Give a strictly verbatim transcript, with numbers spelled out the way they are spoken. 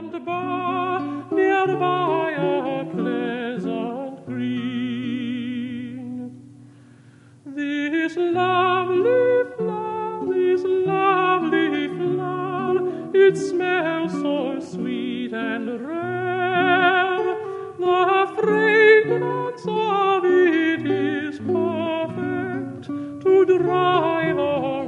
and bar, near by a pleasant green. This lovely flower, this lovely flower, it smells so sweet and rare, the fragrance of it is perfect to dry the